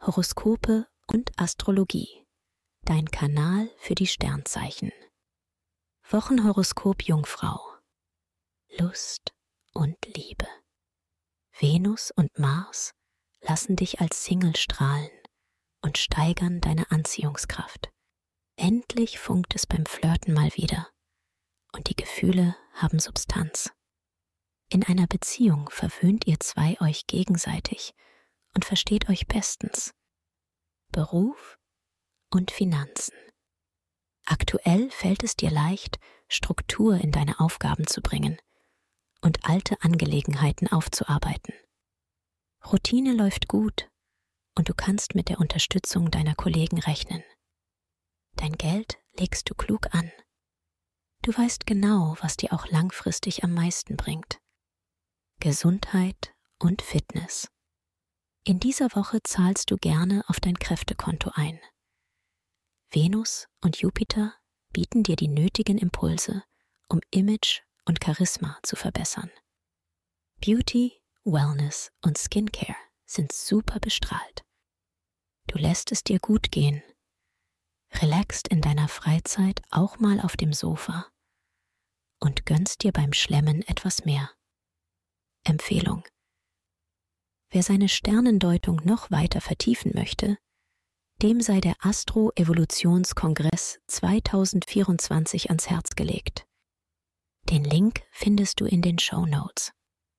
Horoskope und Astrologie. Dein Kanal für die Sternzeichen. Wochenhoroskop Jungfrau. Lust und Liebe. Venus und Mars lassen dich als Single strahlen und steigern deine Anziehungskraft. Endlich funkt es beim Flirten mal wieder und die Gefühle haben Substanz. In einer Beziehung verwöhnt ihr zwei euch gegenseitig und versteht euch bestens. Beruf und Finanzen. Aktuell fällt es dir leicht, Struktur in deine Aufgaben zu bringen und alte Angelegenheiten aufzuarbeiten. Routine läuft gut und du kannst mit der Unterstützung deiner Kollegen rechnen. Dein Geld legst du klug an. Du weißt genau, was dir auch langfristig am meisten bringt. Gesundheit und Fitness. In dieser Woche zahlst du gerne auf dein Kräftekonto ein. Venus und Jupiter bieten dir die nötigen Impulse, um Image und Charisma zu verbessern. Beauty, Wellness und Skincare sind super bestrahlt. Du lässt es dir gut gehen. Relaxst in deiner Freizeit auch mal auf dem Sofa und gönnst dir beim Schlemmen etwas mehr. Empfehlung: Wer seine Sternendeutung noch weiter vertiefen möchte, dem sei der Astro-Evolutionskongress 2024 ans Herz gelegt. Den Link findest du in den Shownotes.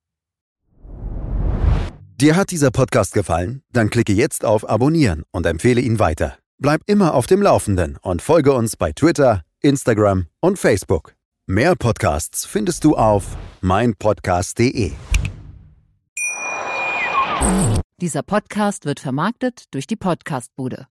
Dir hat dieser Podcast gefallen? Dann klicke jetzt auf Abonnieren und empfehle ihn weiter. Bleib immer auf dem Laufenden und folge uns bei Twitter, Instagram und Facebook. Mehr Podcasts findest du auf meinpodcast.de. Dieser Podcast wird vermarktet durch die Podcast-Bude.